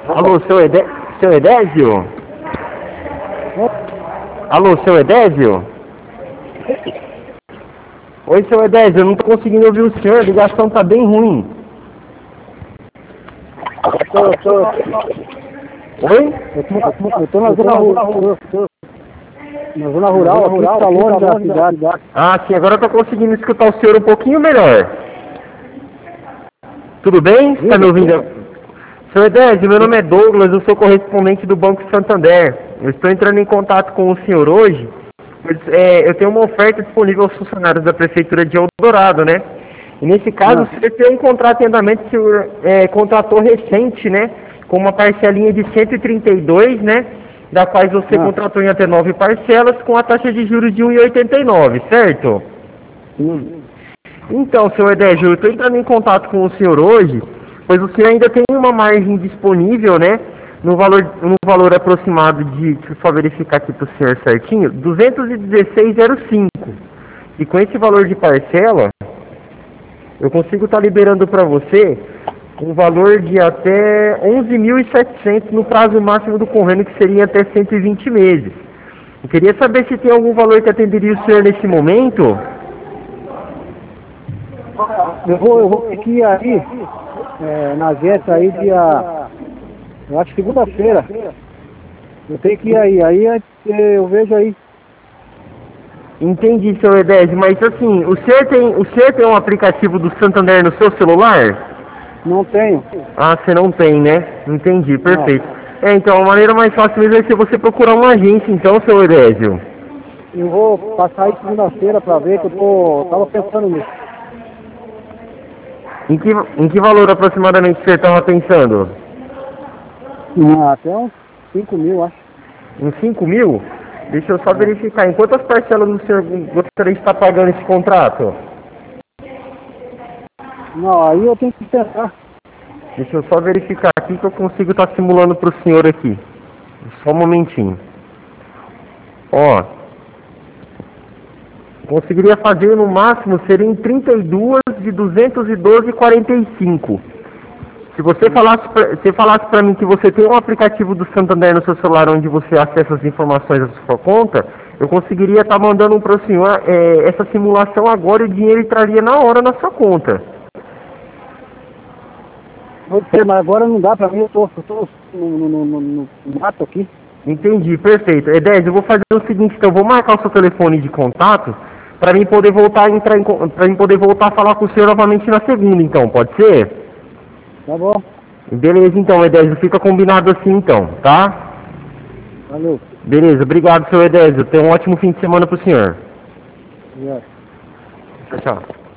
Alô, seu Edésio? Alô, seu Edésio? Oi, seu Edésio, eu não tô conseguindo ouvir o senhor, a ligação tá bem ruim. Oi? Eu tô na zona rural. Na zona rural, aqui tá longe da cidade. Ah, sim, agora eu tô conseguindo escutar o senhor um pouquinho melhor. Tudo bem? Você tá me ouvindo? Seu Edésio, meu nome é Douglas, eu sou correspondente do Banco Santander. Eu estou entrando em contato com o senhor hoje, pois eu tenho uma oferta disponível aos funcionários da Prefeitura de Eldorado, né? E nesse caso, o senhor tem um contrato em andamento que o senhor contratou recente, né? Com uma parcelinha de 132, né? Da qual você contratou em até 9 parcelas, com a taxa de juros de 1,89, certo? Então, senhor Edésio, eu estou entrando em contato com o senhor hoje, pois o senhor ainda tem uma margem disponível, né? No valor aproximado de, deixa eu só verificar aqui para o senhor certinho, 216,05. E com esse valor de parcela, eu consigo estar liberando para você um valor de até 11.700 no prazo máximo do convênio, que seria até 120 meses. Eu queria saber se tem algum valor que atenderia o senhor nesse momento. Eu vou ter que ir aí, na Jetta aí eu acho segunda-feira. Eu tenho que ir aí eu vejo aí. Entendi, seu Edésio, mas assim, o senhor tem um aplicativo do Santander no seu celular? Não tenho. Ah, você não tem, né? Entendi, perfeito. Então, a maneira mais fácil mesmo é se você procurar uma agência, então, seu Edésio. Eu vou passar aí segunda-feira pra ver, que eu tava pensando nisso. Em que valor aproximadamente você estava pensando? Até uns 5 mil, acho. Em 5 mil? Deixa eu só verificar. Em quantas parcelas o senhor gostaria de estar pagando esse contrato? Não, aí eu tenho que pensar. Deixa eu só verificar aqui que eu consigo estar simulando para o senhor aqui. Só um momentinho. Ó, conseguiria fazer no máximo, seriam 32 de 212,45. Se você falasse para mim que você tem um aplicativo do Santander no seu celular onde você acessa as informações da sua conta, eu conseguiria estar mandando para o senhor essa simulação agora e o dinheiro entraria na hora na sua conta. Mas agora não dá pra mim, eu tô no mato aqui. Entendi, perfeito. Edésio, eu vou fazer o seguinte, então, eu vou marcar o seu telefone de contato para mim poder voltar a falar com o senhor novamente na segunda, então, pode ser? Tá bom. Beleza, então, Edésio, fica combinado assim, então, tá? Valeu. Beleza, obrigado, seu Edésio. Tenha um ótimo fim de semana pro senhor. Obrigado. Tchau, tchau.